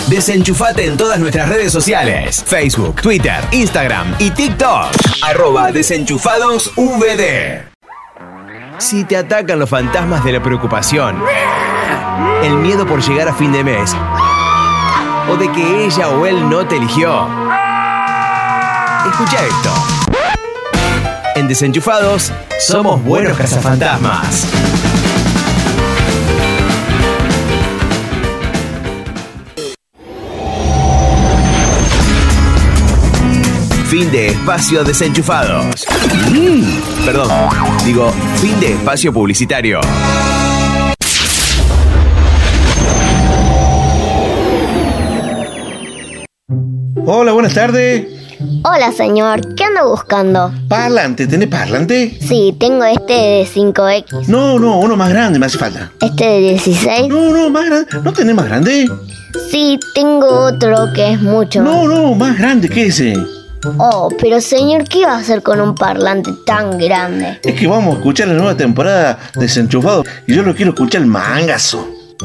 Desenchufate en todas nuestras redes sociales: Facebook, Twitter, Instagram y TikTok. @desenchufadosvd. Si te atacan los fantasmas de la preocupación, el miedo por llegar a fin de mes, o de que ella o él no te eligió, escucha esto. En Desenchufados somos buenos cazafantasmas. Fin de espacio Desenchufados. Perdón, digo, fin de espacio publicitario. Hola, buenas tardes. Hola, señor. ¿Qué anda buscando? Parlante, ¿tenés parlante? Sí, tengo este de 5X. No, uno más grande me hace falta. ¿Este de 16? No, más grande. ¿No tenés más grande? Sí, tengo otro que es mucho más. No, más grande que ese. Oh, pero señor, ¿qué va a hacer con un parlante tan grande? Es que vamos a escuchar la nueva temporada de Desenchufados y yo lo quiero escuchar el mangazo.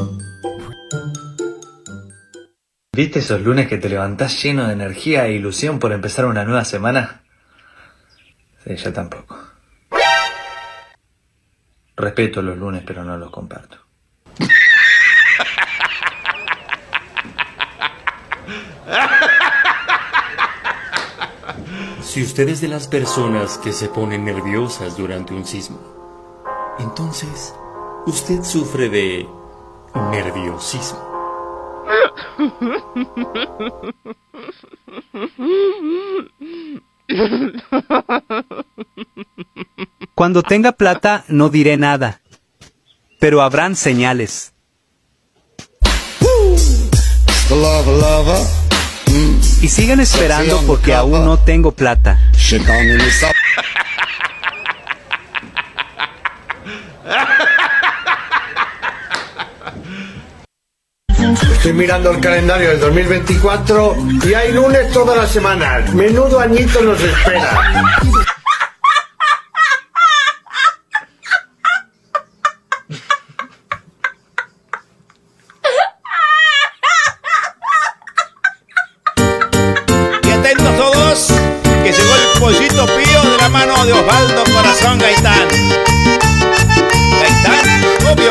¿Viste esos lunes que te levantás lleno de energía e ilusión por empezar una nueva semana? Sí, yo tampoco. Respeto los lunes, pero no los comparto. Si usted es de las personas que se ponen nerviosas durante un sismo, entonces usted sufre de nerviosismo. Cuando tenga plata no diré nada, pero habrán señales. Y sigan esperando porque aún no tengo plata. Estoy mirando el calendario del 2024 y hay lunes todas las semanas. Menudo añito nos espera. Y atentos todos, que llegó el pollito pío de la mano de Osvaldo Corazón Gaitán. Gaitán, obvio.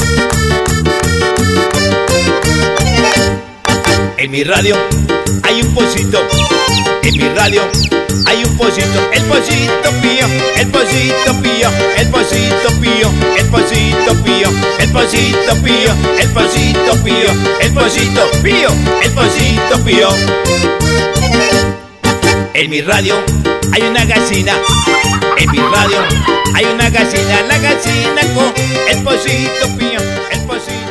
En mi radio hay un pollito. En mi radio hay un pollito. El pollito pío, el pollito pío, el pollito pío, el pollito pío, el pollito pío, el pollito pío, el pollito pío, el pollito pío. En mi radio hay una gallina. En mi radio hay una gallina. La gallina con el pollito pío, el pollito pío.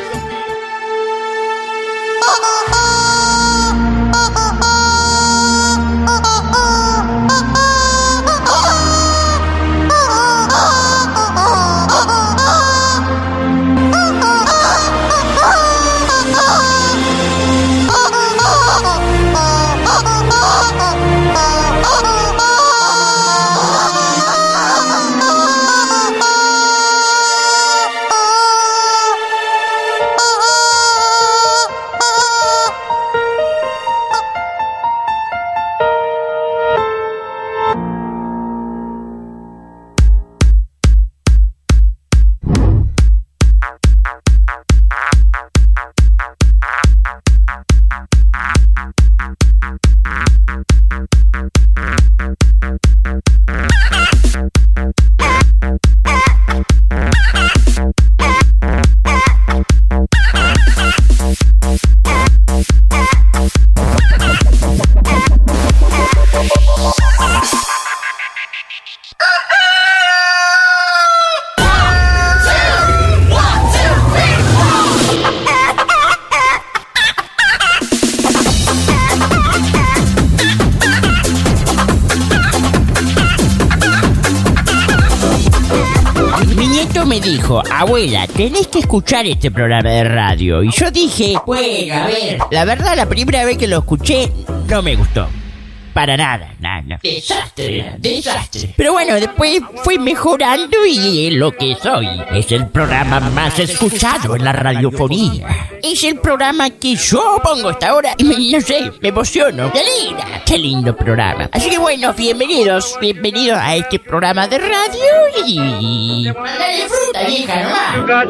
Me dijo, abuela, tenés que escuchar este programa de radio. Y yo dije, bueno, a ver. La verdad, la primera vez que lo escuché, no me gustó. para nada. No. Desastre. Pero bueno, después fui mejorando y lo que soy es el programa más escuchado en la radiofonía. Es el programa que yo pongo hasta ahora y no sé, me emociono, me alegra. Qué lindo programa. Así que bueno, bienvenidos a este programa de radio y... ¡Dale fruta, vieja, nomás!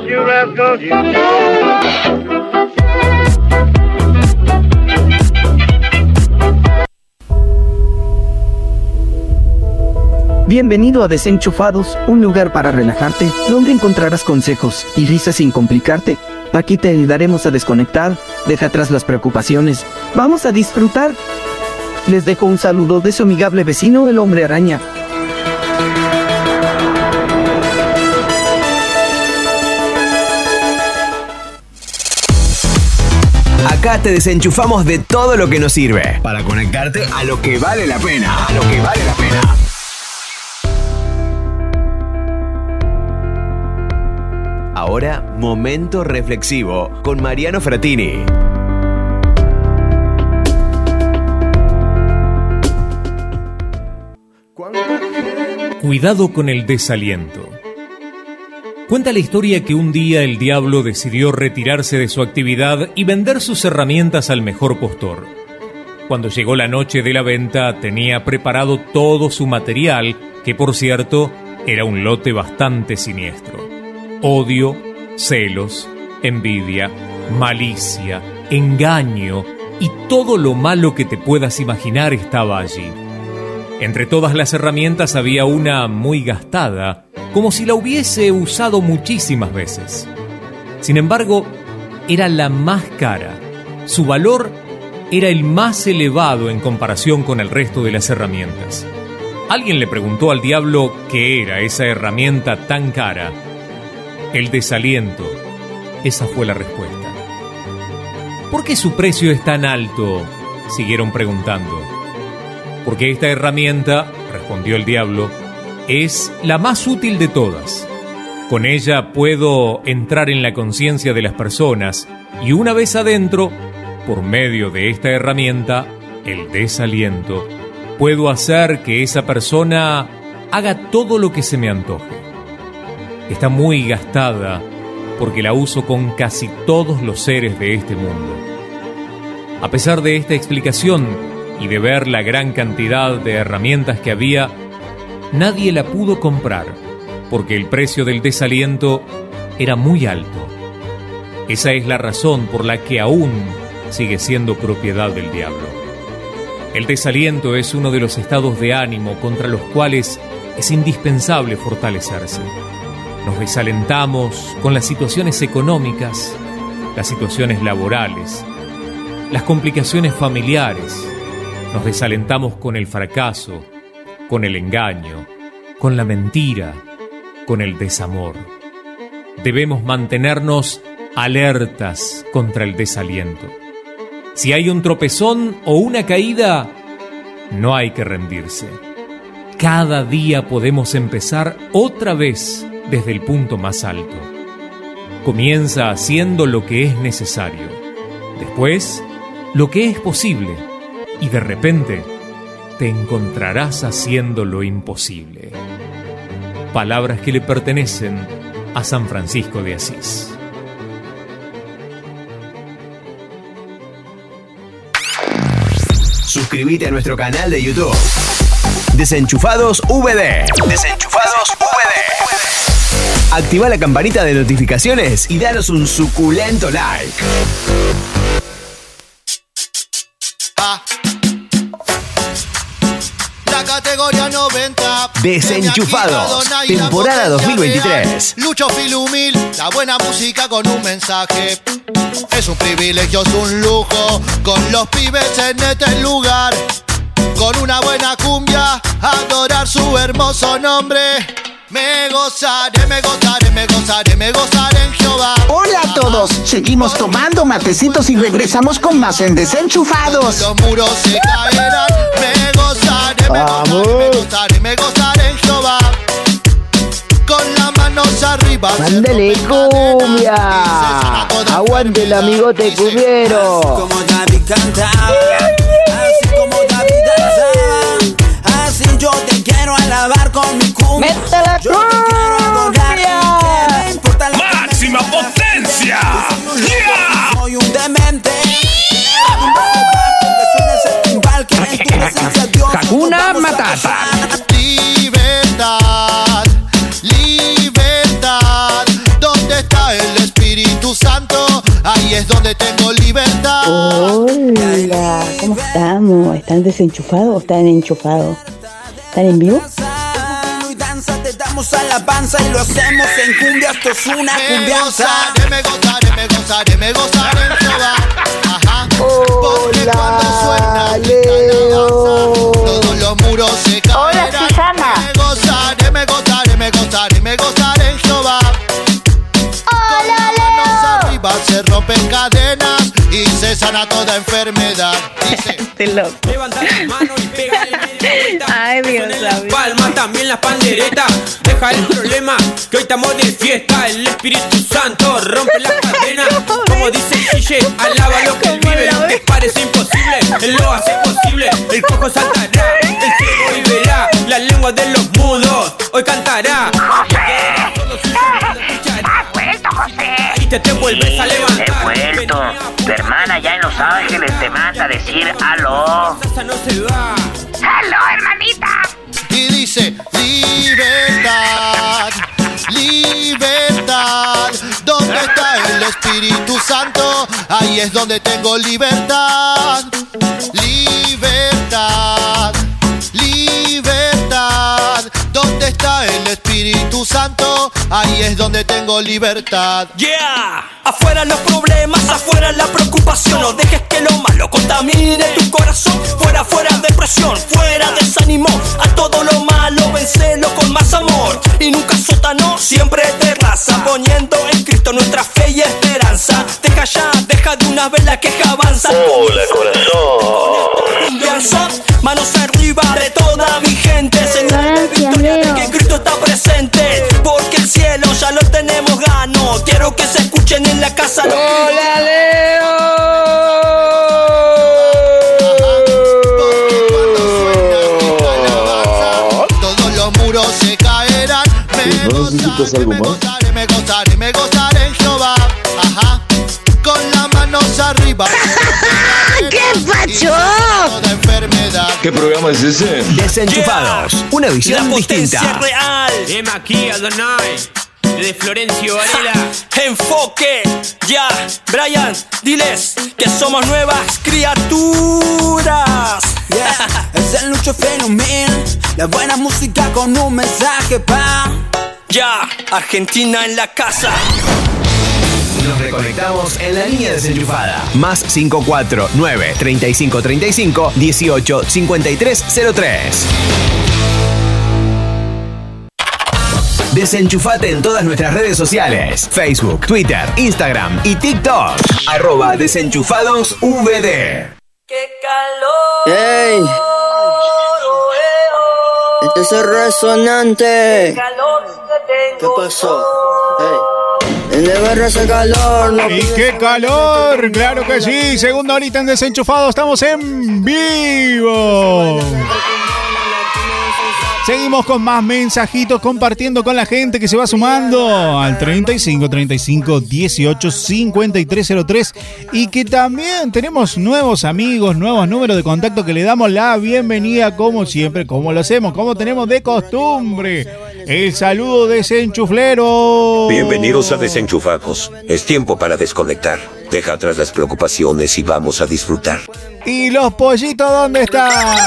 Bienvenido a Desenchufados, un lugar para relajarte, donde encontrarás consejos y risas sin complicarte. Aquí te ayudaremos a desconectar, deja atrás las preocupaciones. ¡Vamos a disfrutar! Les dejo un saludo de su amigable vecino, el Hombre Araña. Acá te desenchufamos de todo lo que nos sirve para conectarte a lo que vale la pena. Ahora, momento reflexivo con Mariano Frattini. Cuidado con el desaliento. Cuenta la historia que un día el diablo decidió retirarse de su actividad y vender sus herramientas al mejor postor. Cuando llegó la noche de la venta, tenía preparado todo su material, que por cierto, era un lote bastante siniestro. Odio, celos, envidia, malicia, engaño y todo lo malo que te puedas imaginar estaba allí. Entre todas las herramientas había una muy gastada, como si la hubiese usado muchísimas veces. Sin embargo, era la más cara. Su valor era el más elevado en comparación con el resto de las herramientas. Alguien le preguntó al diablo qué era esa herramienta tan cara. El desaliento. Esa fue la respuesta. ¿Por qué su precio es tan alto?, siguieron preguntando. Porque esta herramienta, respondió el diablo, es la más útil de todas. Con ella puedo entrar en la conciencia de las personas y una vez adentro, por medio de esta herramienta, el desaliento, puedo hacer que esa persona haga todo lo que se me antoje. Está muy gastada porque la uso con casi todos los seres de este mundo. A pesar de esta explicación y de ver la gran cantidad de herramientas que había, nadie la pudo comprar porque el precio del desaliento era muy alto. Esa es la razón por la que aún sigue siendo propiedad del diablo. El desaliento es uno de los estados de ánimo contra los cuales es indispensable fortalecerse. Nos desalentamos con las situaciones económicas, las situaciones laborales, las complicaciones familiares. Nos desalentamos con el fracaso, con el engaño, con la mentira, con el desamor. Debemos mantenernos alertas contra el desaliento. Si hay un tropezón o una caída, no hay que rendirse. Cada día podemos empezar otra vez desde el punto más alto. Comienza haciendo lo que es necesario, después lo que es posible, y de repente te encontrarás haciendo lo imposible. Palabras que le pertenecen a San Francisco de Asís. Suscríbete a nuestro canal de YouTube. Desenchufados VD. Desenchufados VD. Activa la campanita de notificaciones y danos un suculento like. La categoría 90. Desenchufados, temporada 2023. Lucho Filumil, la buena música con un mensaje. Es un privilegio, es un lujo, con los pibes en este lugar. Con una buena cumbia, adorar su hermoso nombre. Me gozaré, me gozaré, me gozaré, me gozaré en Jehová. Hola a todos, seguimos tomando matecitos y regresamos con más en Desenchufados. Los muros se caerán. Me gozaré, me gozaré, me gozaré, me gozaré en Jehová. Con las manos arriba. ¡Mándale cumbia! ¡Aguante el amigote cumbiero! Como David cantaba, así como David danzaba. ¡Máxima potencia! Soy un demente. Hakuna Matata. Libertad, libertad. ¿Dónde está el Espíritu Santo? Ahí es donde tengo libertad. Hola, ¿cómo estamos? ¿Están desenchufados o están enchufados? ¿Están en vivo? Te damos alabanza y lo hacemos en cumbia. Esto es una cumbianza. Me gozaré en Jehová. Ajá. Porque cuando suena Leo, todos los muros se caerán. Hola, Susana. Me gozaré en Jehová. Hola, Leo. Arriba se rompen cadenas y se sana toda enfermedad. Dice. Levanta las manos y pega el medio vuelta. Ay, Dios mío. Las palmas, también las panderetas. Deja el problema, que hoy estamos de fiesta. El Espíritu Santo rompe las cadenas. Como dice el Gille, alaba lo que él vive. Lo que parece imposible, él lo hace posible. El cojo saltará, el ciego vivirá. La lengua de los mudos hoy cantará. ¿Has vuelto, José? Y te vuelves a levantar. He vuelto. Tu hermana ya en Los Ángeles te manda a decir aló. Esa no se va. ¡Aló, hermanita! Y dice, libertad, libertad. ¿Dónde está el Espíritu Santo? Ahí es donde tengo libertad. Libertad, libertad. ¿Dónde está el Espíritu Santo? Ahí es donde tengo libertad. Yeah, afuera los problemas, afuera la preocupación. No dejes que lo malo contamine tu corazón. Fuera, fuera depresión, fuera desánimo. A todo lo malo, vencelo con más amor. Y nunca sótano, siempre terraza. Poniendo en Cristo nuestra fe y esperanza. Deja ya, deja de una vez la queja avanza. Hola, corazón. Manos arriba de toda mi gente. Señal de victoria de que Cristo está presente. Porque el cielo ya lo tenemos gano. Quiero que se escuchen en la casa. ¡Hola, Leo! Todos los muros se caerán. ¿No necesitas algo más? Me gozaré en Jehová. Ajá. Con las manos arriba. ¡Qué facho! ¿Qué programa es ese? Desenchufados, una visión distinta. Real. Aquí, Adonai. Desde Florencio Varela. Enfoque. Ya, Brian, diles que somos nuevas criaturas. Yeah. Es el Lucho Fenomen. La buena música con un mensaje pa. Ya, Argentina en la casa. Nos reconectamos en la línea desenchufada. Más 549 3535 18 53 03. Desenchufate en todas nuestras redes sociales: Facebook, Twitter, Instagram y TikTok. @desenchufadosvd. ¡Qué calor! ¡Ey! Este es el resonante. ¿Qué pasó? ¡Ey! De verra ese calor, no. ¡Y qué calor! ¡Claro que sí! Segunda horita en Desenchufado, estamos en vivo. Seguimos con más mensajitos, compartiendo con la gente que se va sumando al 35 35 18 53 03 y que también tenemos nuevos amigos, nuevos números de contacto que le damos la bienvenida como siempre, como lo hacemos, como tenemos de costumbre. El saludo desenchuflero. Bienvenidos a Desenchufados. Es tiempo para desconectar. Deja atrás las preocupaciones y vamos a disfrutar. ¿Y los pollitos dónde están?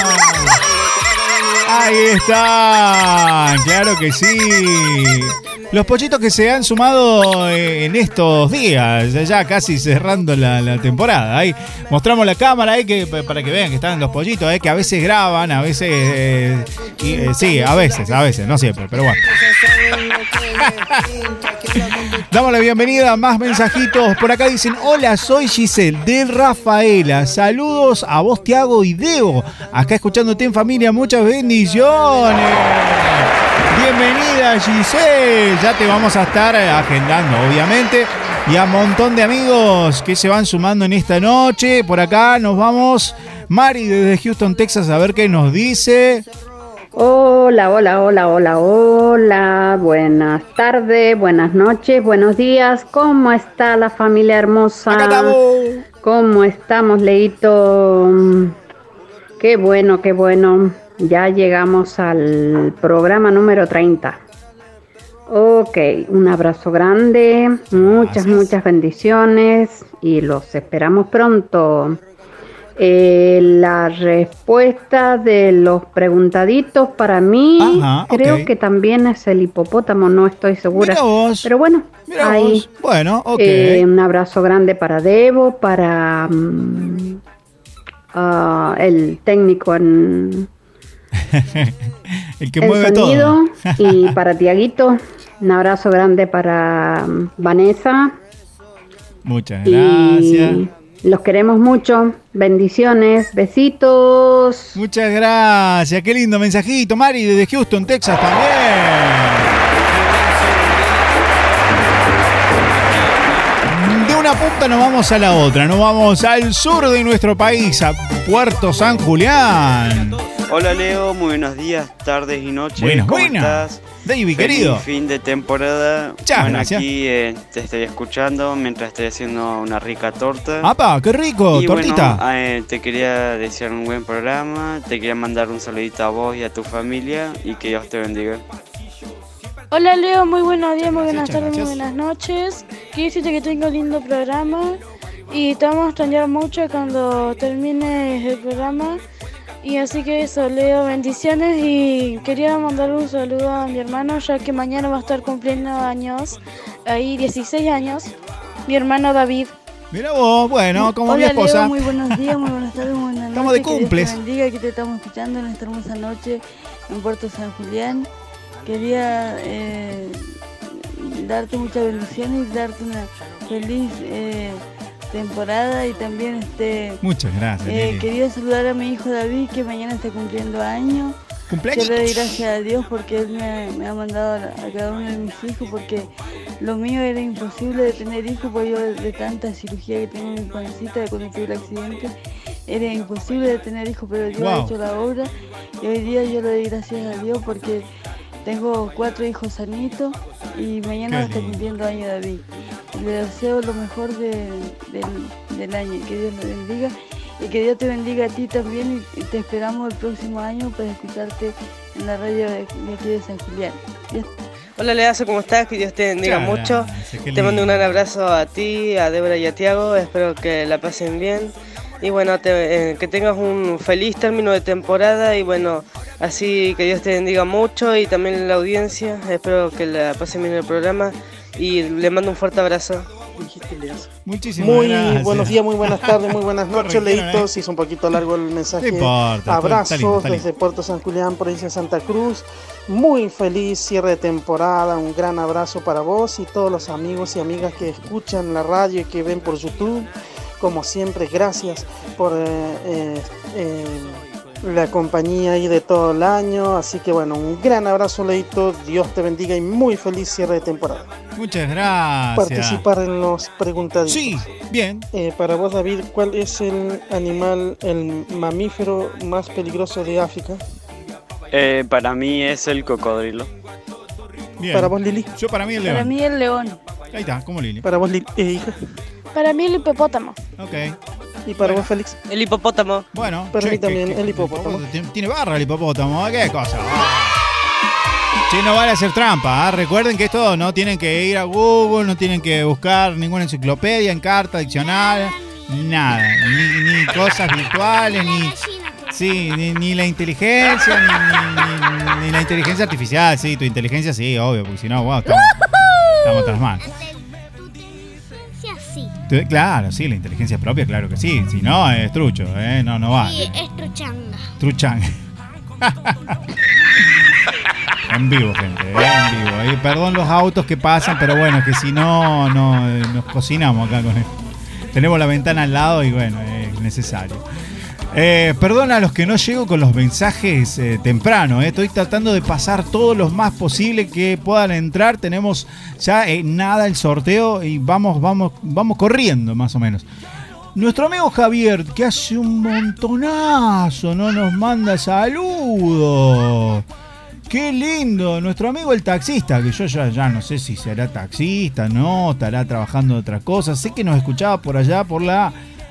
Ahí están, claro que sí. Los pollitos que se han sumado en estos días, ya casi cerrando la temporada. Ahí mostramos la cámara ahí para que vean que están los pollitos, que a veces graban, a veces... sí, a veces, no siempre, pero bueno. Damos la bienvenida a más mensajitos. Por acá dicen: hola, soy Giselle de Rafaela. Saludos a vos, Tiago y Debo. Acá escuchándote en familia, muchas bendiciones. Bienvenida, Giselle. Ya te vamos a estar agendando, obviamente. Y a un montón de amigos que se van sumando en esta noche. Por acá nos vamos. Mari desde Houston, Texas, a ver qué nos dice. Hola, hola, hola, hola, hola. Buenas tardes, buenas noches, buenos días. ¿Cómo está la familia hermosa? Acá estamos. ¿Cómo estamos, Leito? Qué bueno, qué bueno. Ya llegamos al programa número 30. Ok, un abrazo grande, muchas bendiciones y los esperamos pronto. La respuesta de los preguntaditos para mí, creo que también es el hipopótamo, no estoy segura. Pero bueno, ahí. Bueno, ok. Un abrazo grande para Debo, para el técnico en el que mueve sonido, todo. Y para Tiaguito, un abrazo grande para Vanessa. Muchas gracias. Y los queremos mucho. Bendiciones, besitos. Muchas gracias. Qué lindo mensajito, Mari, desde Houston, Texas también. De una punta nos vamos a la otra. Nos vamos al sur de nuestro país, a Puerto San Julián. Hola Leo, muy buenos días, tardes y noches. ¿Cómo estás? David, Feliz querido. fin de temporada. Muchas gracias. Aquí te estoy escuchando mientras estoy haciendo una rica torta. ¡Apa, qué rico! Y Tortita. bueno, te quería desear un buen programa. Te quería mandar un saludito a vos y a tu familia y que Dios te bendiga. Hola Leo, muy buenos días, muy buenas tardes, muy buenas noches. Quiero decirte que tengo un lindo programa y te vamos a extrañar mucho cuando termine el programa. Y así que eso, Leo, bendiciones y quería mandar un saludo a mi hermano, ya que mañana va a estar cumpliendo años, ahí 16 años, mi hermano David. Mira vos, bueno, como Hola, mi esposa. Leo, muy buenos días, muy buenas tardes, muy buenas noches. Estamos de Que Dios cumples. te bendiga, que te estamos escuchando en esta hermosa noche en Puerto San Julián. Quería darte muchas bendiciones y darte una feliz temporada y también Muchas gracias, Lili. quería saludar a mi hijo David, que mañana está cumpliendo años. ¿Cumpleaños? Yo le doy gracias a Dios porque él me ha mandado a cada uno de mis hijos, porque lo mío era imposible de tener hijos, porque yo de tanta cirugía que tengo en mi pancita de cuando tuve el accidente, era imposible de tener hijos, pero Dios ha hecho la obra y hoy día yo le doy gracias a Dios porque tengo 4 hijos sanitos y mañana va a estar cumpliendo año David. Le deseo lo mejor del año, que Dios le bendiga y que Dios te bendiga a ti también y te esperamos el próximo año para escucharte en la radio de aquí de San Julián. Hola Leazo, ¿cómo estás? Que Dios te bendiga mucho. qué Te mando un lindo. gran abrazo a ti, a Débora y a Tiago. Espero que la pasen bien. Y bueno, que tengas un feliz término de temporada y bueno, así que Dios te bendiga mucho y también la audiencia. Espero que la pasen bien en el programa y le mando un fuerte abrazo. Muchísimas Muy gracias. buenos días, muy buenas tardes, muy buenas noches, Correcto, Leitos. Se hizo un poquito largo el mensaje. No importa, Abrazos está lindo, está lindo. desde Puerto San Julián, provincia de Santa Cruz. Muy feliz cierre de temporada. Un gran abrazo para vos y todos los amigos y amigas que escuchan la radio y que ven por YouTube. Como siempre, gracias por la compañía ahí de todo el año. Así que bueno, un gran abrazo, Leito. Dios te bendiga y muy feliz cierre de temporada. Muchas gracias. Participar en los preguntaditos. Sí, bien. Para vos, David, ¿cuál es el animal, el mamífero más peligroso de África? Para mí es el cocodrilo. Bien. Para vos, Lili. Yo para mí el Para león. mí el león. Ahí está, como Lili. Para vos, hija. Para mí el hipopótamo. Ok. ¿Y para vos, Félix? El hipopótamo. Bueno, Para che, mí también que- el hipopótamo. Tiene barra el hipopótamo, ¿qué cosa? Che, no vale hacer trampa, ¿ah? Recuerden que esto no tienen que ir a Google, no tienen que buscar ninguna enciclopedia, en carta, diccionario, nada, ni cosas virtuales, ni la inteligencia, ni la inteligencia artificial, sí, tu inteligencia sí, obvio, porque si no, wow, estamos tras mal. Claro, sí, la inteligencia propia, claro que sí, si no es trucho, no va. Sí, es truchanga. Truchanga. En vivo, gente, en vivo. Y perdón los autos que pasan, pero bueno, que si no, nos cocinamos acá con él. Tenemos la ventana al lado y bueno, es necesario. Perdón a los que no llego con los mensajes temprano. Estoy tratando de pasar todos los más posible que puedan entrar. Tenemos ya nada el sorteo y vamos corriendo más o menos. Nuestro amigo Javier, que hace un montonazo, no nos manda saludos. Qué lindo. Nuestro amigo el taxista, que yo ya no sé si será taxista, no, estará trabajando de otra cosa. Sé que nos escuchaba por allá por la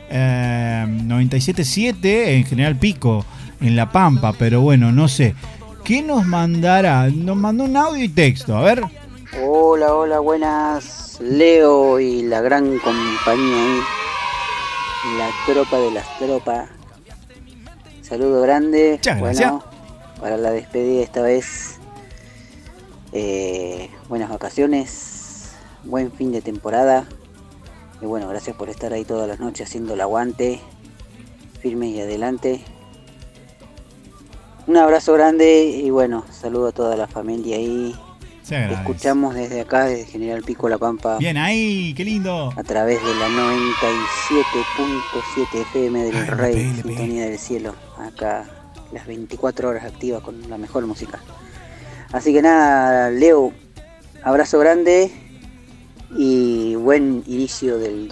97.7 en General Pico, en La Pampa, pero bueno, no sé. ¿Qué nos mandará? Nos mandó un audio y texto, a ver. Hola, buenas. Leo y la gran compañía ahí. La tropa de las tropas. Saludo grande. Muchas gracias. Bueno, para la despedida esta vez. Buenas vacaciones. Buen fin de temporada. Y bueno, gracias por estar ahí todas las noches haciendo el aguante. Firme y adelante. Un abrazo grande y bueno, saludo a toda la familia ahí. Escuchamos desde acá, desde General Pico, La Pampa. Bien ahí, qué lindo. A través de la 97.7 FM del Rey, Sintonía del Cielo. Acá las 24 horas activas con la mejor música. Así que nada, Leo, abrazo grande y buen inicio del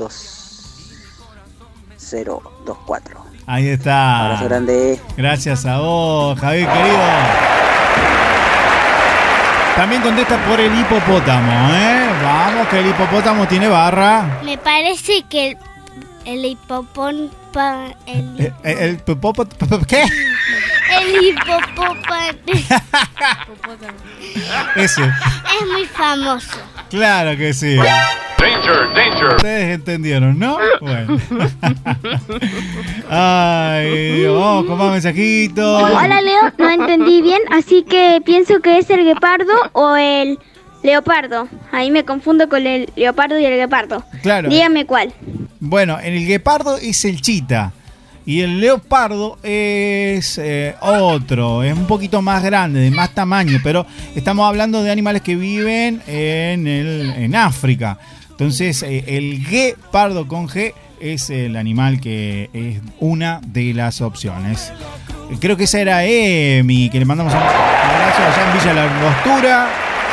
2024. Ahí está. Abrazo grande. Gracias a vos, Javier querido. También contesta por el hipopótamo, ¿eh? Vamos, que el hipopótamo tiene barra. Me parece que el hipopótamo... ¿El hipopótamo? ¿Qué? El hipopótamo... Ese. Es muy famoso. Claro que sí. Danger. Ustedes entendieron, ¿no? Bueno. Ay, Dios, vamos con más mensajitos. Hola, Leo, no entendí bien, así que pienso que es el guepardo o el leopardo. Ahí me confundo con el leopardo y el guepardo. Claro. Dígame cuál. Bueno, el guepardo es el chita. Y el leopardo es otro, es un poquito más grande, de más tamaño, pero estamos hablando de animales que viven en África. Entonces, el guepardo con G es el animal que es una de las opciones. Creo que esa era Emi, que le mandamos un abrazo allá en Villa La Angostura.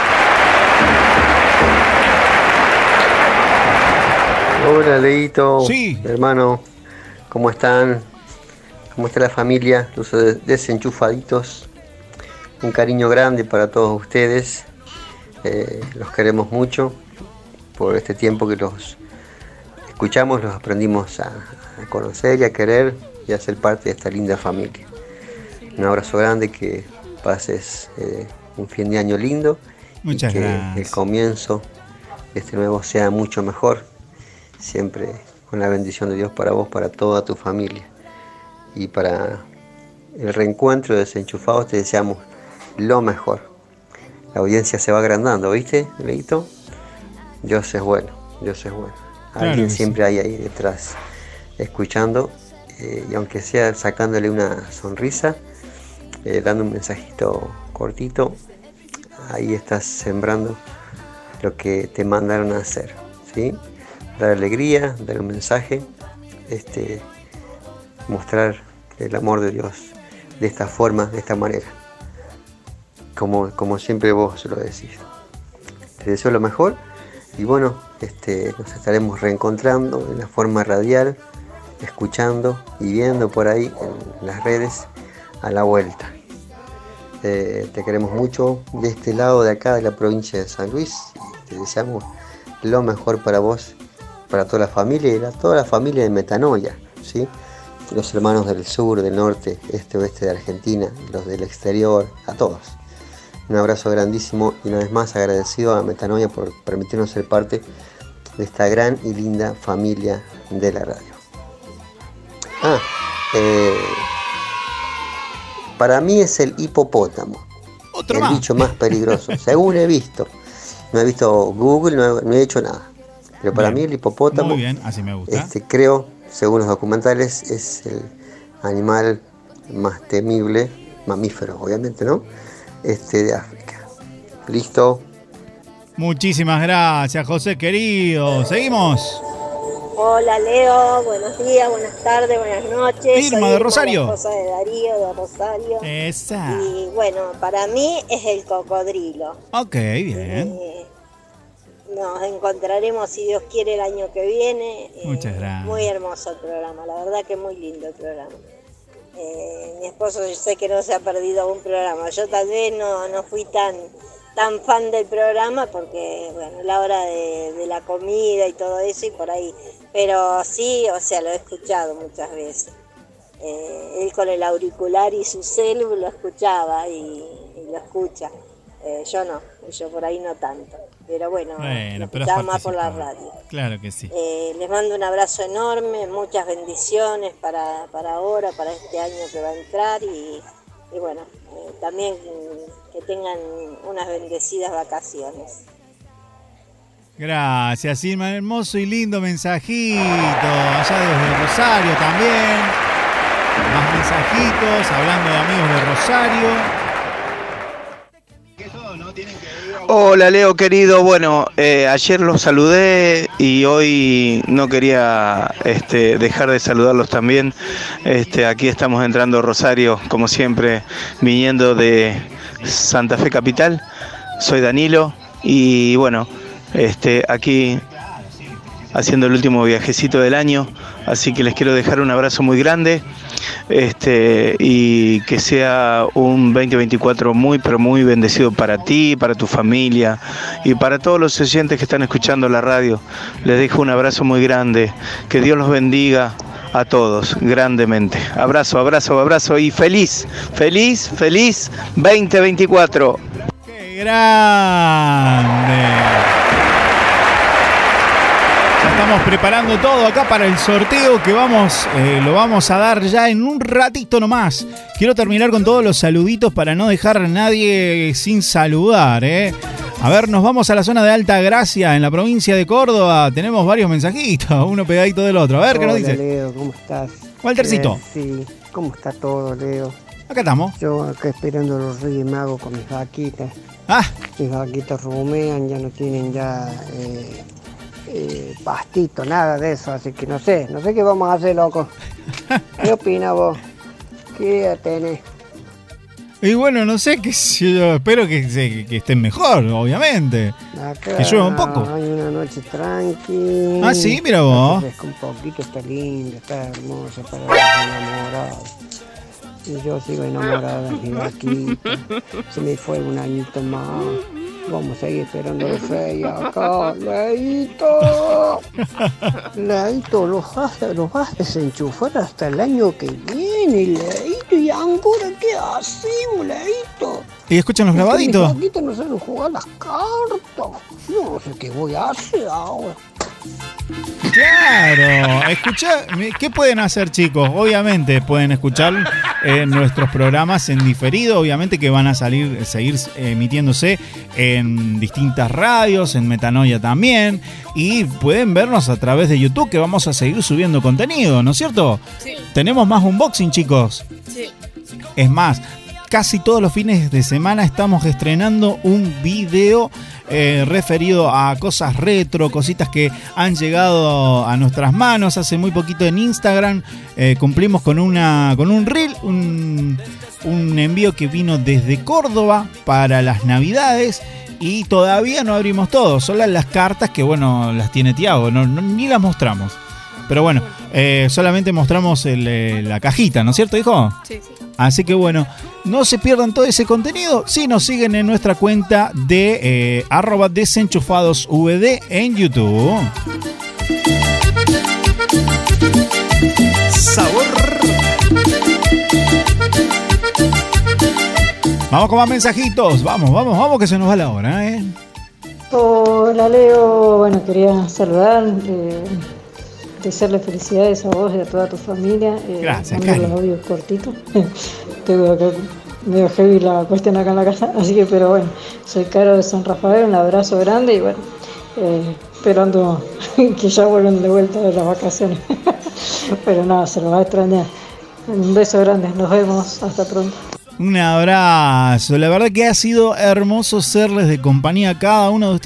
Hola, Leito. Sí. Hermano, ¿cómo están? ¿Cómo está la familia? Los desenchufaditos. Un cariño grande para todos ustedes. Los queremos mucho. Por este tiempo que los escuchamos, los aprendimos a conocer y a querer y a ser parte de esta linda familia. Un abrazo grande, que pases un fin de año lindo. Muchas y que gracias. el comienzo de este nuevo sea mucho mejor. Siempre con la bendición de Dios para vos, para toda tu familia. Y para el reencuentro de Desenchufados te deseamos lo mejor. La audiencia se va agrandando, ¿viste, Leito? Dios es bueno, Dios es bueno. Alguien Claro que siempre hay ahí detrás escuchando, y aunque sea sacándole una sonrisa, dando un mensajito cortito, ahí estás sembrando lo que te mandaron a hacer, ¿sí? Dar alegría, dar un mensaje, mostrar el amor de Dios de esta forma, de esta manera, como siempre vos lo decís. Te deseo lo mejor y bueno, nos estaremos reencontrando en la forma radial, escuchando y viendo por ahí en las redes a la vuelta. Te queremos mucho de este lado de acá de la provincia de San Luis. Te deseamos lo mejor para vos, para toda la familia y toda la familia de Metanoia, ¿sí? Los hermanos del sur, del norte, este, oeste de Argentina, los del exterior, a todos. Un abrazo grandísimo y una vez más agradecido a Metanoia por permitirnos ser parte de esta gran y linda familia de la radio. Para mí es el hipopótamo, el bicho más peligroso, según he visto. No he visto Google, no he hecho nada. Pero para mí el hipopótamo, muy bien, así me gusta. Creo, según los documentales, es el animal más temible, mamífero, obviamente, ¿no? De África. ¿Listo? Muchísimas gracias, José querido. Seguimos. Hola, Leo. Buenos días, buenas tardes, buenas noches. Irma Soy de Rosario. La esposa de Darío de Rosario. Esa. Y bueno, para mí es el cocodrilo. Ok, bien. nos encontraremos, si Dios quiere, el año que viene. Muchas gracias. Muy hermoso el programa, la verdad que muy lindo el programa. Mi esposo, yo sé que no se ha perdido un programa. Yo tal vez no fui tan fan del programa porque, bueno, la hora de la comida y todo eso y por ahí. Pero sí, o sea, lo he escuchado muchas veces. Él con el auricular y su celu lo escuchaba y lo escucha. Yo no, yo por ahí no tanto. Pero bueno, lo escuchaba más por la radio. Claro que sí. Les mando un abrazo enorme, muchas bendiciones para ahora, para este año que va a entrar y bueno, también que tengan unas bendecidas vacaciones. Gracias, Irma, hermoso y lindo mensajito. Allá desde Rosario también. Más mensajitos, hablando de amigos de Rosario. Hola Leo querido, bueno, ayer los saludé y hoy no quería dejar de saludarlos también. Aquí estamos entrando a Rosario, como siempre, viniendo de Santa Fe Capital. Soy Danilo y bueno, aquí haciendo el último viajecito del año, así que les quiero dejar un abrazo muy grande. Y que sea un 2024 muy pero muy bendecido para ti, para tu familia y para todos los oyentes que están escuchando la radio. Les dejo un abrazo muy grande, que Dios los bendiga a todos grandemente. Abrazo, abrazo, abrazo y feliz 2024. ¡Qué grande! Estamos preparando todo acá para el sorteo que lo vamos a dar ya en un ratito nomás. Quiero terminar con todos los saluditos para no dejar a nadie sin saludar, A ver, nos vamos a la zona de Altagracia, en la provincia de Córdoba. Tenemos varios mensajitos, uno pegadito del otro. A ver, ¿qué nos dice? Leo, ¿cómo estás? Waltercito. Sí, ¿cómo está todo, Leo? Acá estamos. Yo acá esperando a los Reyes Magos con mis vaquitas. Mis vaquitas rumean, ya no tienen pastito, nada de eso, así que no sé qué vamos a hacer, loco. ¿Qué opinas vos? ¿Qué edad tenés? Y bueno, no sé, yo espero que estén mejor, obviamente. Acá que llueva un poco. Hay una noche tranqui. Ah, sí, mira vos. Un poquito, está lindo, está hermoso para los enamorados. Y yo sigo enamorada de mi vaquita. Se me fue un añito más. Vamos a seguir esperando los Reyes acá. Leito, los vas a desenchufar hasta el año que viene, Leito. ¿Y ahora qué hacemos, Leito? ¿Y escuchan los grabaditos? Mis vaquitas no saben jugar las cartas. No sé qué voy a hacer ahora. Claro, escuchá, ¿qué pueden hacer, chicos? Obviamente pueden escuchar nuestros programas en diferido, obviamente que van a seguir emitiéndose en distintas radios, en Metanoia también, y pueden vernos a través de YouTube, que vamos a seguir subiendo contenido, ¿no es cierto? Sí. Tenemos más unboxing, chicos. Sí. Es más, casi todos los fines de semana estamos estrenando un video referido a cosas retro, cositas que han llegado a nuestras manos. Hace muy poquito en Instagram cumplimos con un reel, un envío que vino desde Córdoba para las Navidades. Y todavía no abrimos todo, solo las cartas que bueno, las tiene Tiago, ni las mostramos. Pero bueno, solamente mostramos la cajita, ¿no es cierto, hijo? Sí, sí. Así que bueno, no se pierdan todo ese contenido si nos siguen en nuestra cuenta de @desenchufadosvd en YouTube. Sabor. Vamos con más mensajitos. Vamos, que se nos va la hora, Hola, Leo. Bueno, quería saludar, desearle felicidades a vos y a toda tu familia. Gracias, Cari. Los audios cortitos. Tengo acá medio heavy la cuestión acá en la casa, así que, pero bueno, soy Caro de San Rafael, un abrazo grande y bueno, esperando que ya vuelvan de vuelta de las vacaciones. Pero nada, se los va a extrañar. Un beso grande, nos vemos, hasta pronto. Un abrazo, la verdad que ha sido hermoso serles de compañía a cada uno de ustedes.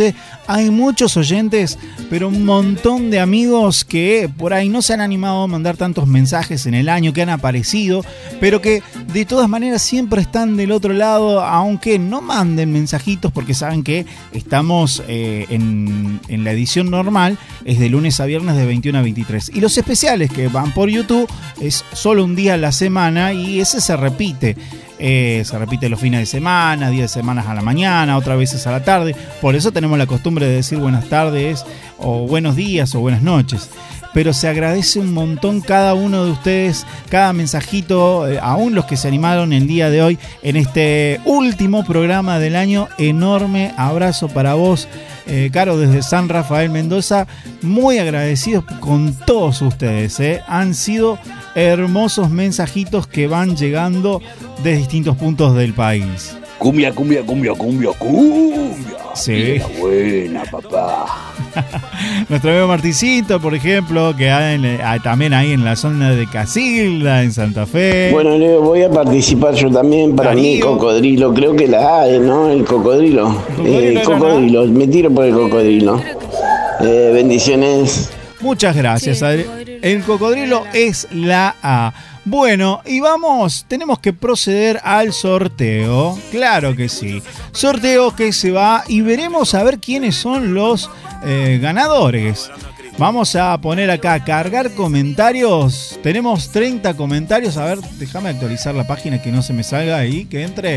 hay muchos oyentes, pero un montón de amigos que por ahí no se han animado a mandar tantos mensajes en el año, que han aparecido, pero que de todas maneras siempre están del otro lado, aunque no manden mensajitos, porque saben que estamos en la edición normal, es de lunes a viernes de 21 a 23. Y los especiales que van por YouTube es solo un día a la semana y ese se repite. Se repite los fines de semana, días de semanas a la mañana, otras veces a la tarde. Por eso tenemos la costumbre de decir buenas tardes o buenos días o buenas noches. Pero se agradece un montón cada uno de ustedes, cada mensajito, aún los que se animaron el día de hoy en este último programa del año. Enorme abrazo para vos, Caro, desde San Rafael, Mendoza. Muy agradecidos con todos ustedes. Han sido hermosos mensajitos que van llegando de distintos puntos del país. Cumbia, cumbia, cumbia, cumbia, cumbia. Sí. Buena, papá. Nuestro amigo Martincito, por ejemplo, que hay también ahí en la zona de Casilda, en Santa Fe. Bueno, Leo, voy a participar yo también. Para mí, cocodrilo, creo que la A, ¿no? El cocodrilo. Cocodrilo, me tiro por el cocodrilo. Bendiciones. Muchas gracias, Adri. El cocodrilo es la A. Bueno, y tenemos que proceder al sorteo. Claro que sí. Sorteo que se va y veremos a ver quiénes son los ganadores. Vamos a poner acá, cargar comentarios. Tenemos 30 comentarios. A ver, déjame actualizar la página que no se me salga ahí, que entre.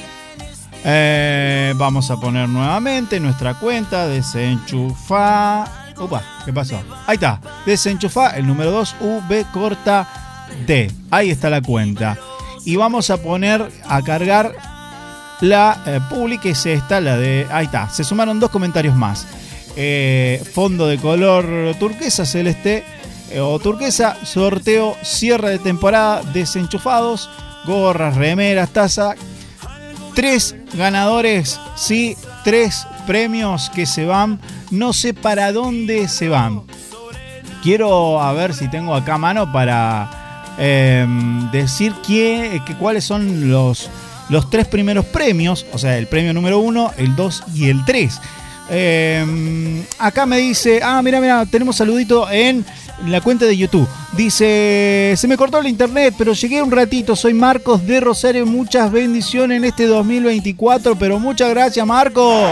Vamos a poner nuevamente nuestra cuenta, desenchufa. Upa, ¿qué pasó? Ahí está, desenchufa, el número 2, V corta D. Ahí está la cuenta. Y vamos a poner a cargar la publi, que es esta, la de... Ahí está, se sumaron 2 comentarios más. Fondo de color turquesa, celeste o turquesa, sorteo, cierre de temporada, desenchufados, gorras, remeras, taza. 3 ganadores, sí, 3 premios que se van. No sé para dónde se van. Quiero a ver si tengo acá a mano para decir cuáles son los 3 primeros premios. O sea, el premio número 1, el 2 y el 3. Acá me dice, mira, tenemos saludito en la cuenta de YouTube. Dice, se me cortó el internet, pero llegué un ratito. Soy Marcos de Rosario. Muchas bendiciones en este 2024, pero muchas gracias, Marcos.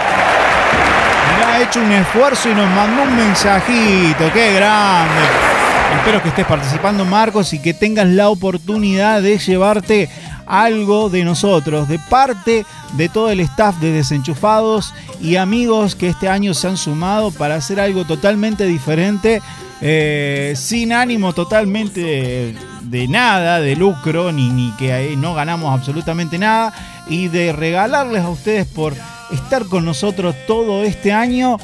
Ha hecho un esfuerzo y nos mandó un mensajito. ¡Qué grande! Espero que estés participando, Marcos, y que tengas la oportunidad de llevarte algo de nosotros, de parte de todo el staff de Desenchufados y amigos que este año se han sumado para hacer algo totalmente diferente, sin ánimo totalmente de nada, de lucro, ni que no ganamos absolutamente nada, y de regalarles a ustedes por estar con nosotros todo este año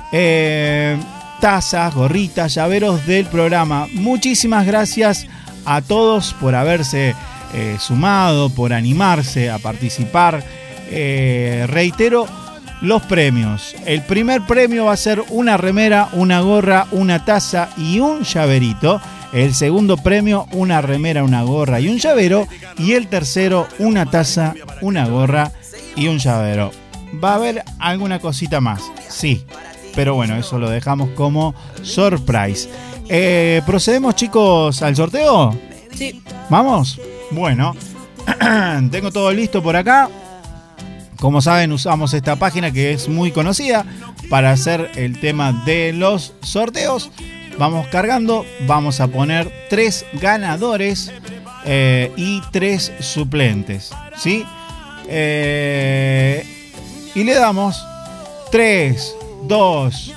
tazas, gorritas, llaveros del programa. Muchísimas gracias a todos por haberse sumado, por animarse a participar. Reitero los premios. El primer premio va a ser una remera, una gorra, una taza y un llaverito. El segundo premio, una remera, una gorra y un llavero. Y el tercero, una taza, una gorra y un llavero. ¿Va a haber alguna cosita más? Sí, pero bueno, eso lo dejamos como surprise. ¿Procedemos, chicos, al sorteo? Sí. ¿Vamos? Bueno, tengo todo listo por acá. Como saben, usamos esta página que es muy conocida para hacer el tema de los sorteos. Vamos cargando, vamos a poner 3 ganadores y 3 suplentes, ¿sí? Y le damos 3, 2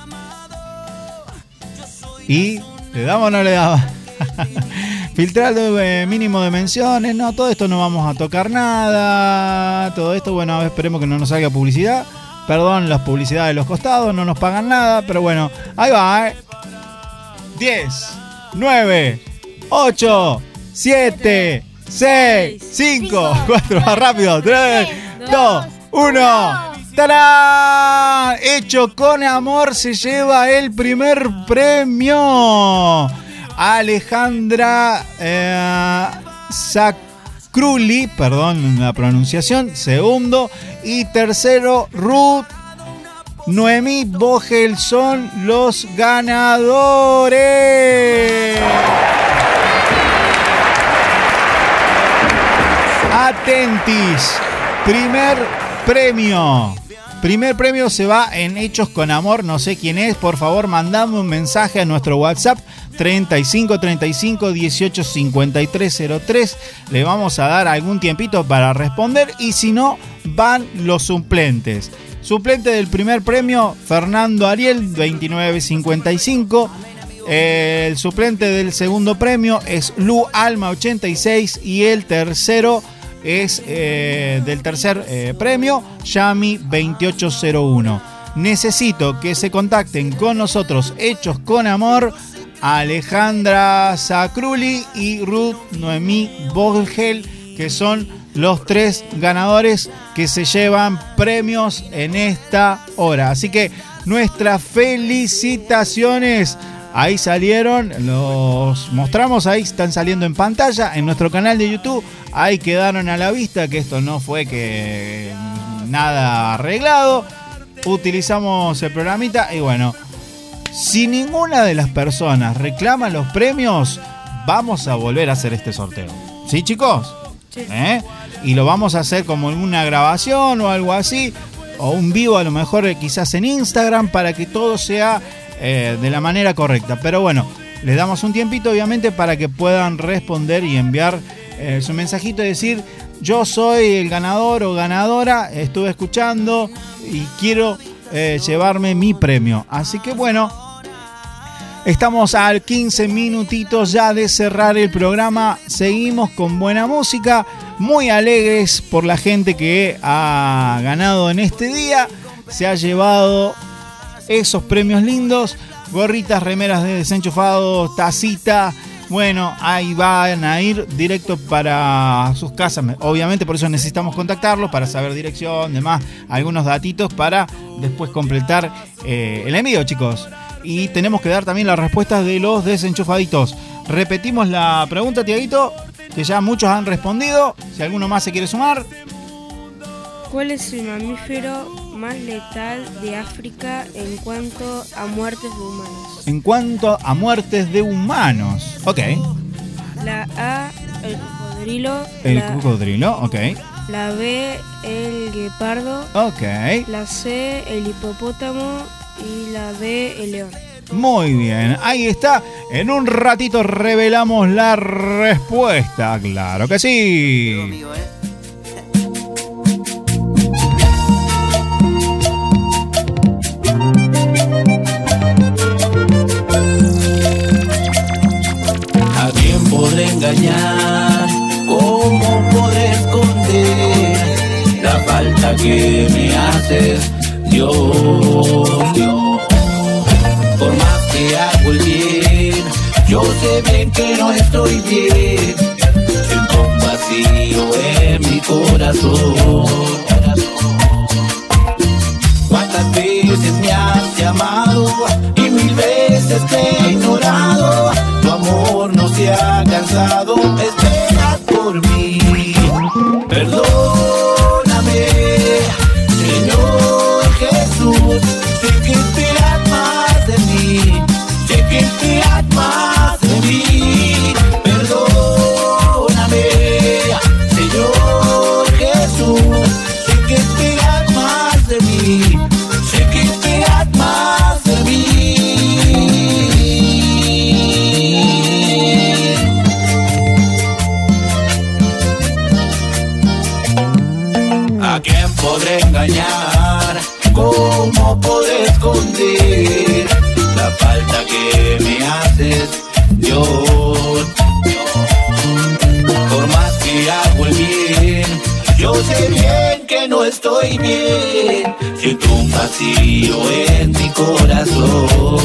y le damos o no le damos. Filtrar mínimo de menciones. No, todo esto no vamos a tocar nada. Todo esto, bueno, a ver, esperemos que no nos salga publicidad. Perdón, las publicidades de los costados no nos pagan nada, pero bueno, ahí va, 10, 9, 8, 7, 6, 5, 4, más rápido, 3, 2, 1. ¡Tarán! Hecho con amor se lleva el primer premio. Alejandra Sacruli, perdón la pronunciación. Segundo y tercero, Ruth Noemí Vogel son los ganadores. Atentis, primer premio. Primer premio se va en Hechos con Amor, no sé quién es, por favor mandame un mensaje a nuestro WhatsApp 35 35 18 53 03. Le vamos a dar algún tiempito para responder y si no, van los suplentes. Suplente del primer premio, Fernando Ariel, 2955. El suplente del segundo premio es Lu Alma, 86. Y el tercero es del tercer premio, Yami, 2801. Necesito que se contacten con nosotros, Hechos con Amor, Alejandra Sacruli y Ruth Noemí Vogel, que son los 3 ganadores que se llevan premios en esta hora. Así que nuestras felicitaciones. Ahí salieron, los mostramos, ahí están saliendo en pantalla en nuestro canal de YouTube. Ahí quedaron a la vista, que esto no fue que nada arreglado. Utilizamos el programita y bueno, si ninguna de las personas reclama los premios, vamos a volver a hacer este sorteo. ¿Sí, chicos? Sí. Y lo vamos a hacer como en una grabación o algo así, o un vivo a lo mejor quizás en Instagram, para que todo sea de la manera correcta. Pero bueno, les damos un tiempito obviamente para que puedan responder y enviar su mensajito y decir: yo soy el ganador o ganadora, estuve escuchando y quiero llevarme mi premio. Así que bueno, estamos a 15 minutitos ya de cerrar el programa. Seguimos con buena música, muy alegres por la gente que ha ganado en este día. Se ha llevado esos premios lindos, gorritas, remeras de desenchufados, tacita. Bueno, ahí van a ir directo para sus casas. Obviamente por eso necesitamos contactarlos para saber dirección, demás, algunos datitos para después completar el envío, chicos. Y tenemos que dar también las respuestas de los desenchufaditos. Repetimos la pregunta, Tiaguito, que ya muchos han respondido. Si alguno más se quiere sumar. ¿Cuál es el mamífero más letal de África en cuanto a muertes de humanos? En cuanto a muertes de humanos. Ok. La A, el cocodrilo. El cocodrilo, ok. La B, el guepardo. Ok. La C, el hipopótamo. Y la D, el león. Muy bien, ahí está. En un ratito revelamos la respuesta. Claro que sí. ¿A quién podré engañar? ¿Cómo podré esconder la falta que me haces, Dios? Por más que hago el bien, yo sé bien que no estoy bien. Siento un vacío en mi corazón. ¿Cuántas veces me has llamado y 1000 veces te he ignorado? Tu amor no se ha cansado, esperas por mí. Perdóname, Señor Jesús, sé que esperas más de mí, sé que esperas más de mí. Perdóname, Señor Jesús, sé que esperas más de mí, sé que esperas más de mí. ¿A quién podré engañar? ¿Cómo podré esconder la falta que me haces, Dios? Por más que hago el bien, yo sé bien que no estoy bien. Siento un vacío en mi corazón.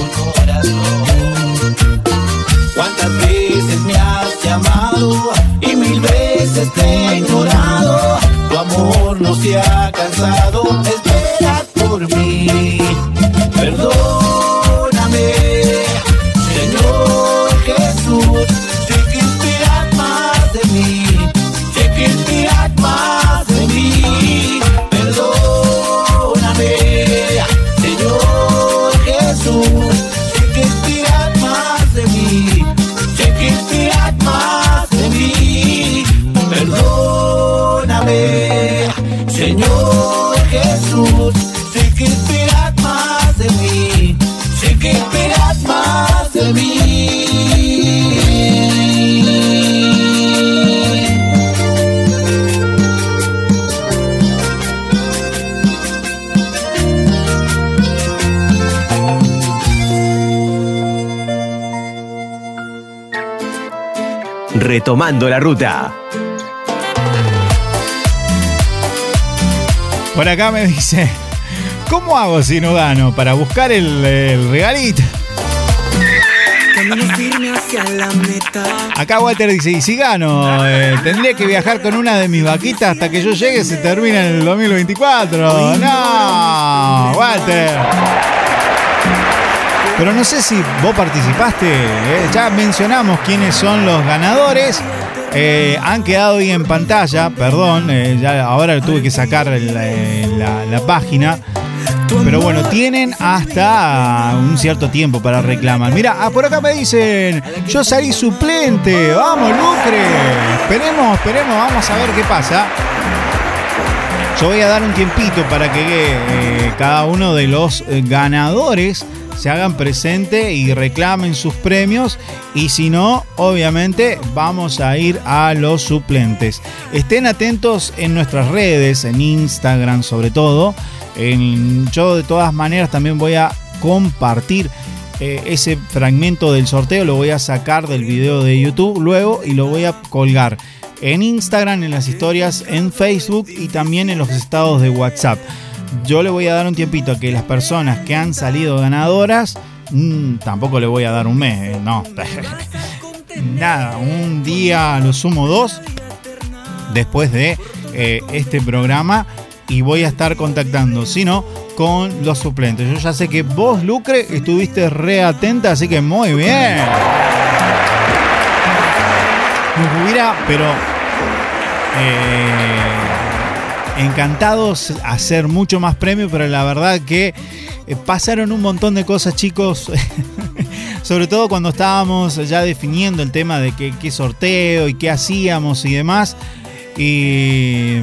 ¿Cuántas veces me has llamado y 1000 veces te he ignorado? Tu amor no se ha cansado, esperas por mí. Perdóname, Señor Jesús, sé que esperas más de mí, sé que esperas más de mí. Perdóname, Retomando la Ruta. Por acá me dice, ¿cómo hago si no gano para buscar el regalito? Acá Walter dice, y si gano, tendría que viajar con una de mis vaquitas hasta que yo llegue, se termina en el 2024. No, Walter. Pero no sé si vos participaste, ya mencionamos quiénes son los ganadores. Han quedado ahí en pantalla, perdón, ya ahora tuve que sacar la página. Pero bueno, tienen hasta un cierto tiempo para reclamar. Mira, por acá me dicen, yo salí suplente. Vamos, Lucre. Esperemos, vamos a ver qué pasa. Yo voy a dar un tiempito para que cada uno de los ganadores se hagan presente y reclamen sus premios, y si no, obviamente vamos a ir a los suplentes. Estén atentos en nuestras redes, en Instagram sobre todo. Yo de todas maneras también voy a compartir ese fragmento del sorteo, lo voy a sacar del video de YouTube luego y lo voy a colgar en Instagram, en las historias, en Facebook y también en los estados de WhatsApp. Yo le voy a dar un tiempito a que las personas que han salido ganadoras, tampoco le voy a dar un mes, no. Nada, un día, a lo sumo 2, después de este programa, y voy a estar contactando, si no, con los suplentes. Yo ya sé que vos, Lucre, estuviste re atenta, así que muy bien. Nos hubiera, pero encantados hacer mucho más premios, pero la verdad que pasaron un montón de cosas, chicos. Sobre todo cuando estábamos ya definiendo el tema de qué sorteo y qué hacíamos y demás. Y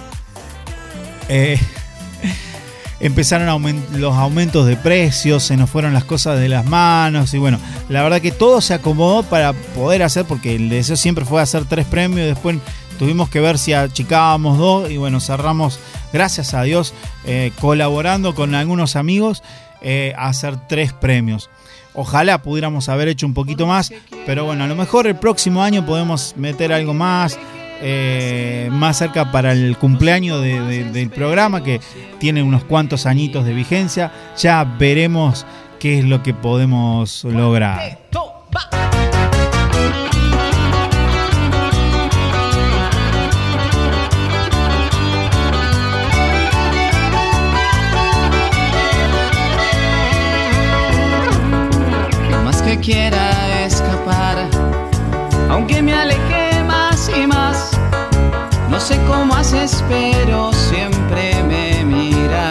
empezaron los aumentos de precios, se nos fueron las cosas de las manos y bueno, la verdad que todo se acomodó para poder hacer, porque el deseo siempre fue hacer 3 premios, después tuvimos que ver si achicábamos 2 y bueno, cerramos, gracias a Dios, colaborando con algunos amigos, a hacer 3 premios. Ojalá pudiéramos haber hecho un poquito más, pero bueno, a lo mejor el próximo año podemos meter algo más cerca para el cumpleaños del programa, que tiene unos cuantos añitos de vigencia. Ya veremos qué es lo que podemos lograr. Lo más que quiera escapar, aunque me aleje más y más. No sé cómo haces, pero siempre me miras.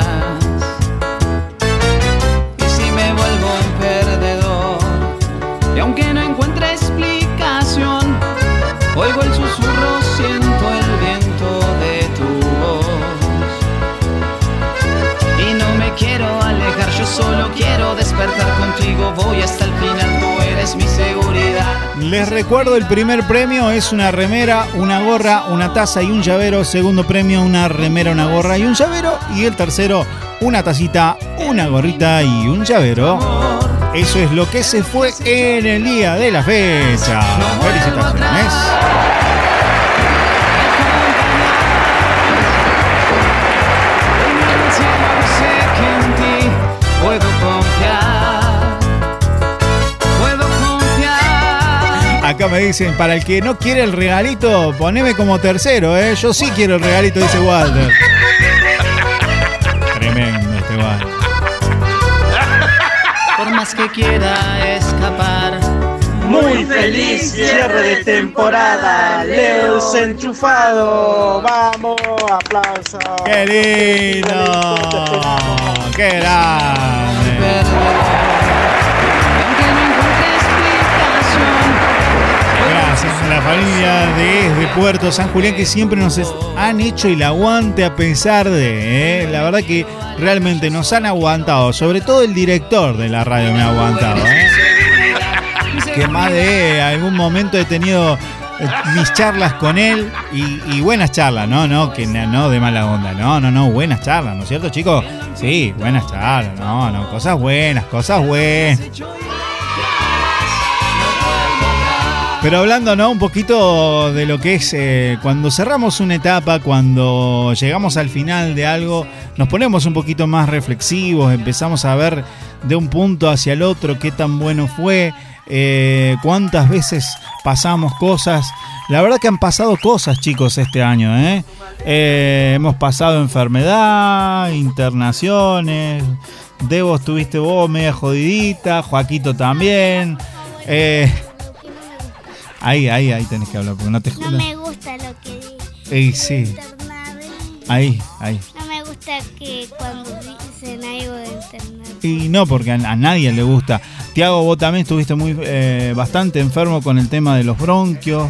Y si me vuelvo un perdedor, y aunque no encuentre explicación, oigo el susurro, siento el viento de tu voz. Y no me quiero alejar, yo solo quiero despertar contigo. Voy hasta el final, tú eres mi seguridad. Les recuerdo, el primer premio es una remera, una gorra, una taza y un llavero. Segundo premio, una remera, una gorra y un llavero. Y el tercero, una tacita, una gorrita y un llavero. Eso es lo que se fue en el día de la fecha. Felicitaciones. Acá me dicen, para el que no quiere el regalito, poneme como tercero, Yo sí quiero el regalito, dice Walter. Tremendo este Walter. Por más que quiera escapar. Muy feliz cierre de temporada, Leo Enchufado. Vamos, aplausos. ¡Qué lindo! ¡Qué grande! Gracias a la familia de Puerto San Julián, que siempre nos han hecho el aguante a pesar de, la verdad que realmente nos han aguantado, sobre todo el director de la radio me ha aguantado, que más de algún momento he tenido mis charlas con él y buenas charlas, no de mala onda, no, buenas charlas, ¿no es cierto, chicos? Sí, buenas charlas, no, cosas buenas. Pero hablando, ¿no? Un poquito de lo que es cuando cerramos una etapa, cuando llegamos al final de algo, nos ponemos un poquito más reflexivos, empezamos a ver de un punto hacia el otro qué tan bueno fue, cuántas veces pasamos cosas. La verdad que han pasado cosas, chicos, este año, hemos pasado enfermedad, internaciones. Debo, estuviste vos media jodidita, Joaquito también. Ahí tenés que hablar porque no te No me gusta lo que dicen. Sí. Ahí. No me gusta que cuando dicen algo de internet. Y no, porque a nadie le gusta. Tiago, vos también estuviste bastante enfermo con el tema de los bronquios,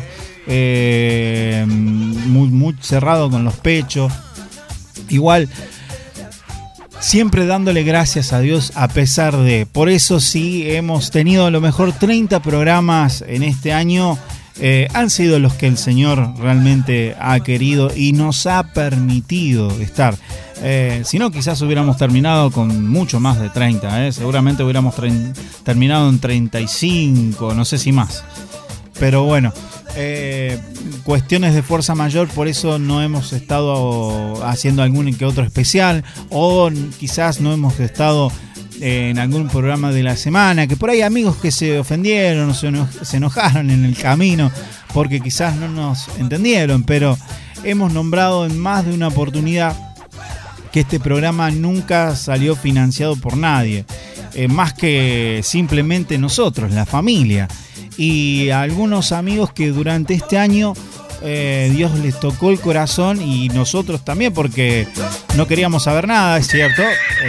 muy cerrado con los pechos. Igual, siempre dándole gracias a Dios a pesar de. Por eso sí hemos tenido a lo mejor 30 programas en este año. Han sido los que el Señor realmente ha querido y nos ha permitido estar. Si no, quizás hubiéramos terminado con mucho más de 30. Seguramente hubiéramos terminado en 35, no sé si más. Pero bueno, cuestiones de fuerza mayor, por eso no hemos estado haciendo algún que otro especial, o quizás no hemos estado en algún programa de la semana, que por ahí amigos que se ofendieron, se enojaron en el camino, porque quizás no nos entendieron, pero hemos nombrado en más de una oportunidad que este programa nunca salió financiado por nadie, más que simplemente nosotros, la familia. Y a algunos amigos que durante este año Dios les tocó el corazón, y nosotros también, porque no queríamos saber nada, es cierto.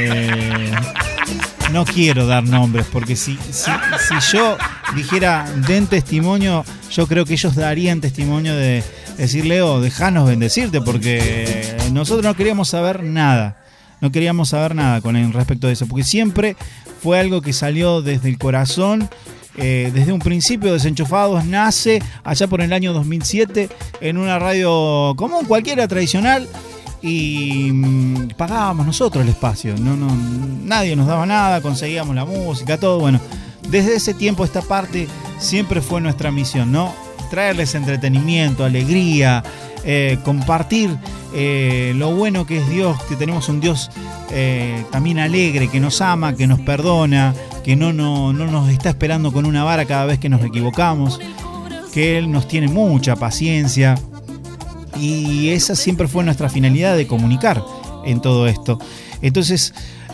No quiero dar nombres, porque si yo dijera den testimonio, yo creo que ellos darían testimonio de decir: Leo, dejanos bendecirte, porque nosotros no queríamos saber nada. No queríamos saber nada con respecto de eso, porque siempre fue algo que salió desde el corazón. Desde un principio, Desenchufados nace allá por el año 2007 en una radio común, cualquiera, tradicional, y pagábamos nosotros el espacio. Nadie nos daba nada, conseguíamos la música, todo. Bueno, desde ese tiempo esta parte siempre fue nuestra misión, ¿no? Traerles entretenimiento, alegría, compartir lo bueno que es Dios, que tenemos un Dios también alegre, que nos ama, que nos perdona, que no nos está esperando con una vara cada vez que nos equivocamos, que Él nos tiene mucha paciencia, y esa siempre fue nuestra finalidad de comunicar en todo esto. Entonces,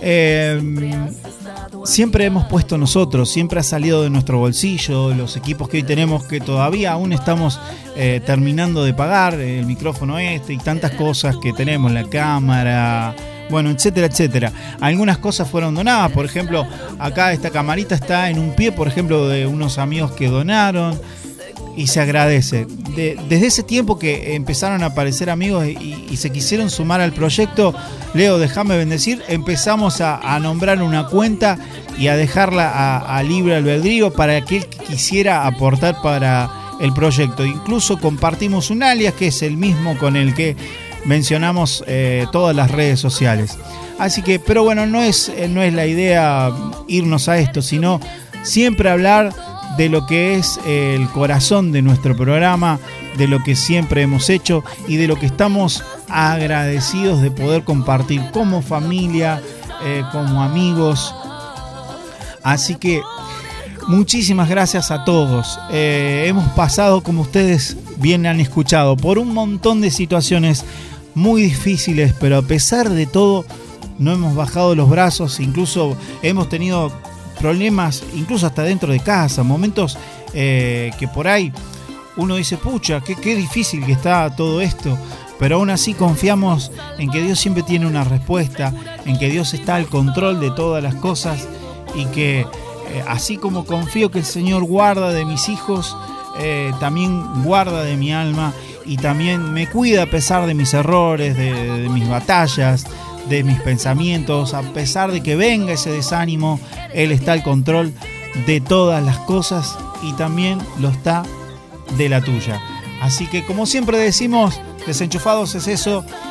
siempre hemos puesto nosotros, siempre ha salido de nuestro bolsillo, los equipos que hoy tenemos, que todavía aún estamos terminando de pagar, el micrófono y tantas cosas que tenemos, la cámara, bueno, etcétera, etcétera. Algunas cosas fueron donadas, por ejemplo, acá esta camarita está en un pie, por ejemplo, de unos amigos que donaron, y se agradece. Desde ese tiempo que empezaron a aparecer amigos y se quisieron sumar al proyecto, Leo, déjame bendecir, empezamos a nombrar una cuenta y a dejarla a libre albedrío para aquel que quisiera aportar para el proyecto. Incluso compartimos un alias que es el mismo con el que mencionamos todas las redes sociales. Así que, pero bueno, no es la idea irnos a esto, sino siempre hablar de lo que es el corazón de nuestro programa, de lo que siempre hemos hecho y de lo que estamos agradecidos de poder compartir como familia, como amigos. Así que muchísimas gracias a todos. Hemos pasado, como ustedes bien han escuchado, por un montón de situaciones muy difíciles, pero a pesar de todo no hemos bajado los brazos. Incluso hemos tenido problemas, incluso hasta dentro de casa, momentos que por ahí uno dice: pucha, qué difícil que está todo esto, pero aún así confiamos en que Dios siempre tiene una respuesta, en que Dios está al control de todas las cosas, y que así como confío que el Señor guarda de mis hijos, también guarda de mi alma, y también me cuida a pesar de mis errores, de mis batallas, de mis pensamientos. A pesar de que venga ese desánimo, Él está al control de todas las cosas, y también lo está de la tuya. Así que, como siempre decimos, Desenchufados es eso,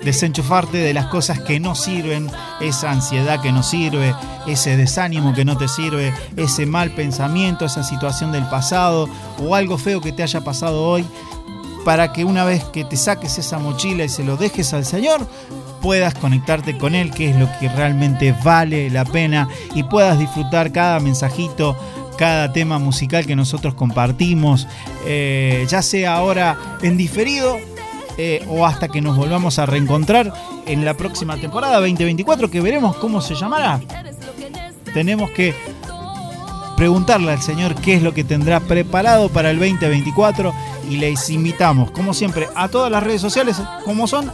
desenchufarte de las cosas que no sirven, esa ansiedad que no sirve, ese desánimo que no te sirve, ese mal pensamiento, esa situación del pasado o algo feo que te haya pasado hoy, para que una vez que te saques esa mochila y se lo dejes al Señor, puedas conectarte con Él, que es lo que realmente vale la pena, y puedas disfrutar cada mensajito, cada tema musical que nosotros compartimos, ya sea ahora en diferido o hasta que nos volvamos a reencontrar en la próxima temporada 2024, que veremos cómo se llamará. Tenemos que preguntarle al Señor qué es lo que tendrá preparado para el 2024, y les invitamos, como siempre, a todas las redes sociales, como son,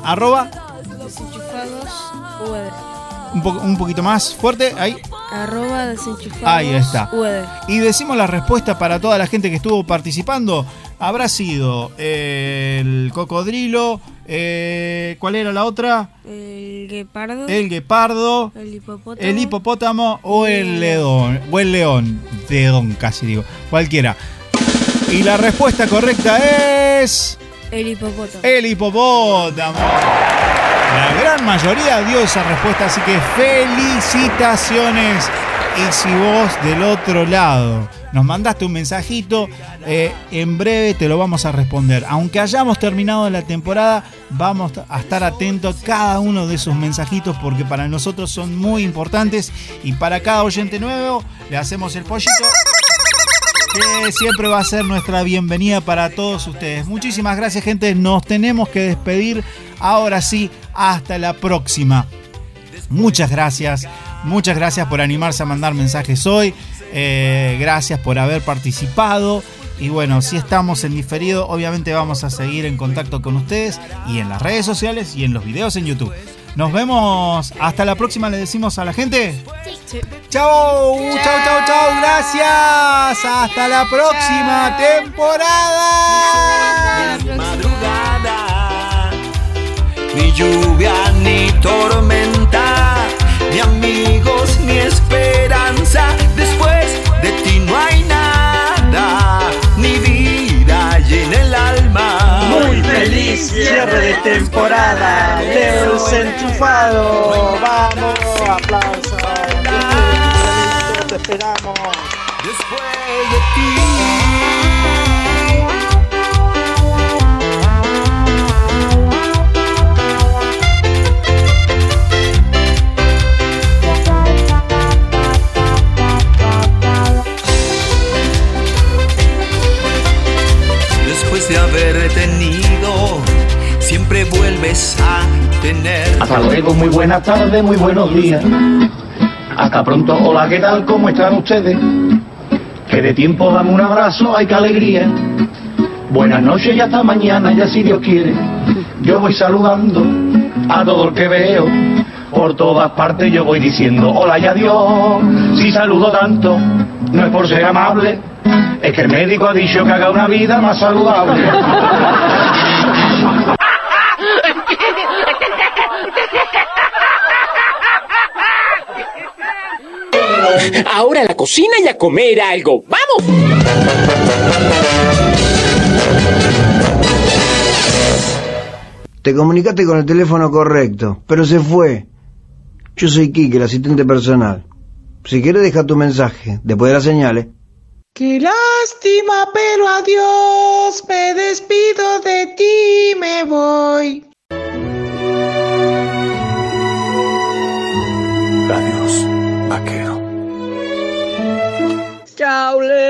un poquito más fuerte, ahí. @desenchufados. Ahí está. Y decimos la respuesta para toda la gente que estuvo participando. Habrá sido el cocodrilo, ¿cuál era la otra? El guepardo. El hipopótamo o el león. O el león. León casi digo. Cualquiera. Y la respuesta correcta es... El hipopótamo. El hipopótamo. La gran mayoría dio esa respuesta, así que felicitaciones. Y si vos del otro lado nos mandaste un mensajito, en breve te lo vamos a responder. Aunque hayamos terminado la temporada, vamos a estar atentos a cada uno de esos mensajitos, porque para nosotros son muy importantes, y para cada oyente nuevo le hacemos el pollito, que siempre va a ser nuestra bienvenida para todos ustedes. Muchísimas gracias, gente. Nos tenemos que despedir. Ahora sí, hasta la próxima. Muchas gracias por animarse a mandar mensajes hoy. Gracias por haber participado. Y bueno, si estamos en diferido, obviamente vamos a seguir en contacto con ustedes, y en las redes sociales y en los videos en YouTube. Nos vemos. Hasta la próxima, le decimos a la gente. Sí. Chau. Gracias. Hasta la próxima temporada. Madrugada, ni lluvia ni tormenta, ni amigos ni esperanza. Después de ti no hay nada, ni vida y en el alma. Muy feliz cierre de temporada, Leo Desenchufado. Vamos, aplausos. Te esperamos. Después de ti. Después de haber tenido, siempre vuelves a tener. Hasta luego, muy buenas tardes, muy buenos días. Hasta pronto, hola, ¿qué tal? ¿Cómo están ustedes? Que de tiempo dame un abrazo, ay, qué alegría. Buenas noches y hasta mañana, ya si Dios quiere. Yo voy saludando a todo el que veo. Por todas partes yo voy diciendo hola y adiós. Si saludo tanto, no es por ser amable, es que el médico ha dicho que haga una vida más saludable. Ahora a la cocina y a comer algo. ¡Vamos! Te comunicaste con el teléfono correcto, pero se fue. Yo soy Kike, el asistente personal. Si quieres, deja tu mensaje después de las señales. Qué lástima, pero adiós. Me despido de ti, me voy. Adiós, vaquero. Chao, Leo.